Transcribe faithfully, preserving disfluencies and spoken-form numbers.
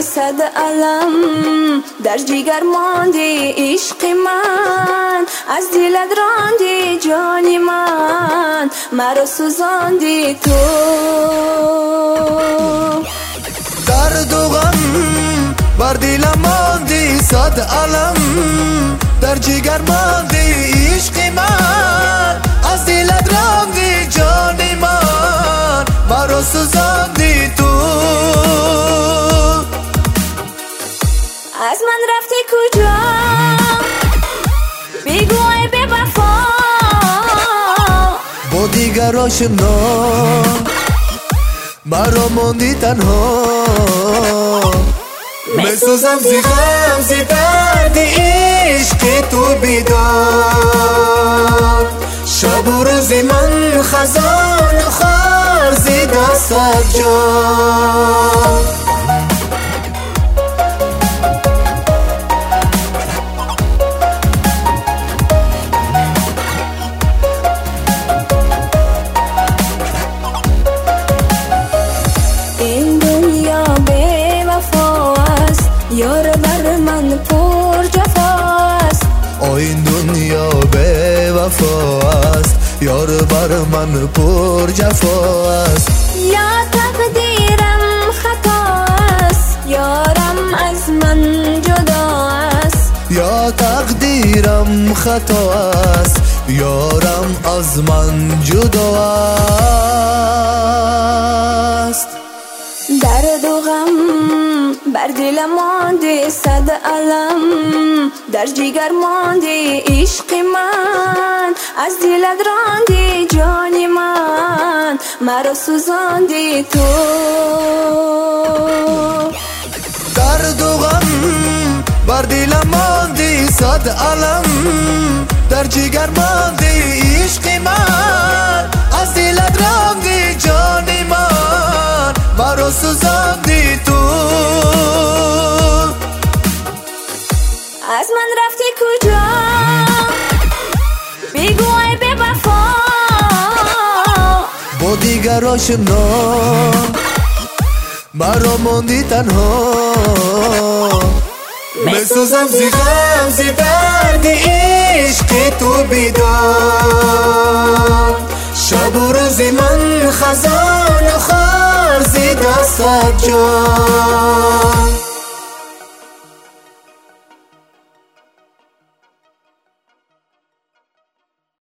صد علم در جگر ماندی عشق من، از دلت راندی جانی من، مرا سوزاندی تو. درد و غم بر دلم ماندی صد علم در جگر ماندی عشق من، از دلت راندی جانی من، مرا سوزاندی تو. از من رفتی کجا بگو ای بی وفا، با دیگر آشنا مرا ماندی تنها. میسوزم زی غم زی درد عشق تو بیدار، شب و روز من خزان و خار زی دستت جان. یار بر من پر جفاست، این دنیا بی وفاست، یار بر من پر جفاست. یا تقدیرم خطاست، یارم از من جداست. یا تقدیرم خطاست، یارم از من جداست. درد و غم بر دلم مانده صد علم در جگر مانده عشق من، از دلت راندی جانی من، مرا سوزاندی تو. درد و غم بر دلم ماندی صد علم در جگر ماندی عشق من، از دلت راندی جانی من، مرا سوزاندی تو. از من رفتی کجا بگو ای بی وفا، با دیگر آشنا مرا ماندی تنها. میسوزم زی غم زی درد عشق تو بیدار، شب و روز من خزان و خار زی دستت جان.